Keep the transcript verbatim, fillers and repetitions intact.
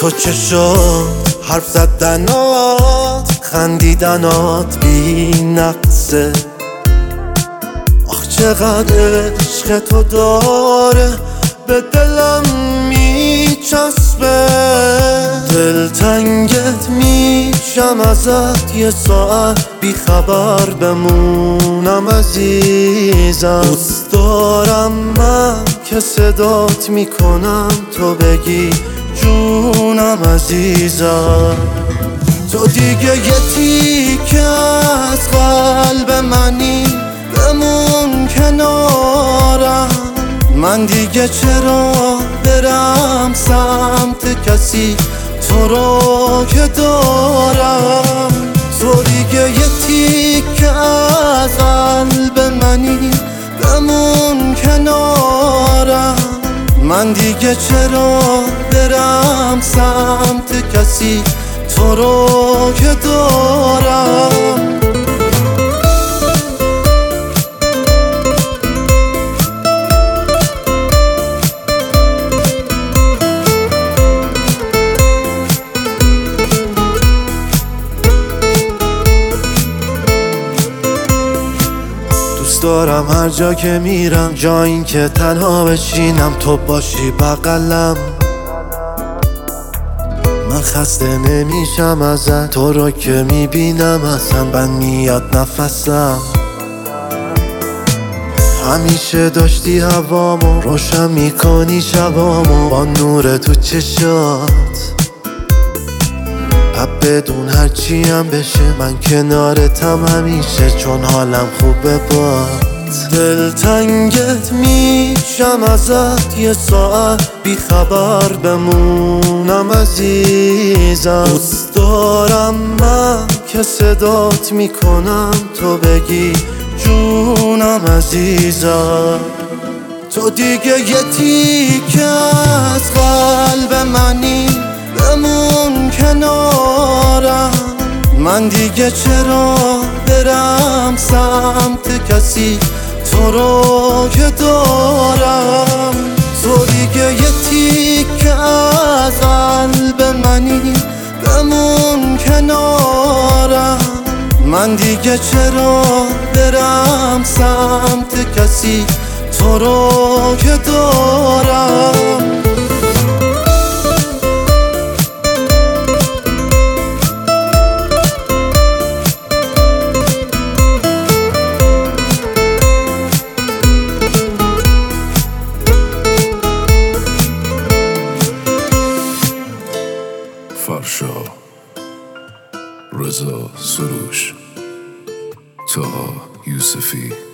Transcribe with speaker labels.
Speaker 1: تو چه شد حرف زدنات خندیدنات بی نقصه. آخ چقدر عشق تو داره به دلم میچسبه. دلتنگت میشم ازت یه ساعت بی خبر بمونم عزیزم. دوست دارم من که صدات میکنم تو بگی جونم عزیزم. تو دیگه یه تیکه از قلب منی بمون کنارم. من دیگه چرا برم سمت کسی تو رو که دارم. تو دیگه یه تیکه از قلب منی بمون کنارم. من دیگه چرا برم سمت کسی تو رو که دارم. دوست دارم هر جا که میرم جا این که تنها بشینم تو باشی بغلم. من خسته نمیشم ازت تو رو که میبینم اصلا بند میاد نفسم. همیشه داشتی هوامو روشن میکنی شبامو با نور تو چشات. پس بدون هرچی هم بشه من کنارتم همیشه چون حالم خوبه باد. دلتنگت میشم ازت یه ساعت بی خبر بمونم عزیزم. دوست دارم من که صدات میکنم تو بگی جونم عزیزم. تو دیگه یه تیکه از قلب منی بمون کنارم. من دیگه چرا برم سمت کسی تو رو که دارم. تو دیگه یه تیکه از قلب منی بمون کنارم. من دیگه چرا برم سمت کسی تو رو که دارم.
Speaker 2: فرشا، رضا سروش، طه یوسفی.